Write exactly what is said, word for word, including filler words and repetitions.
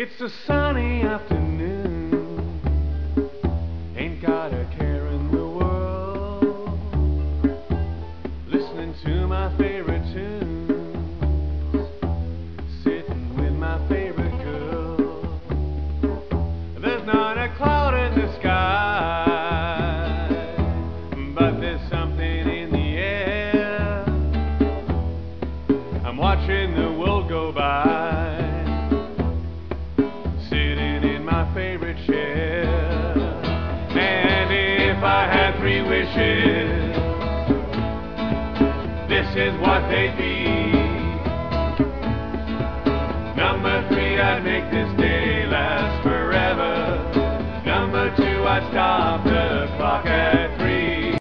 It's a sunny afternoon, ain't got a care in the world, listening to my favorite tunes, sitting with my favorite girl. There's not a cloud in the sky, but there's something in the air. I'm watching the world go by, favorite chair. And if I had three wishes, this is what they'd be. Number three, I'd make this day last forever. Number two, I'd stop the clock at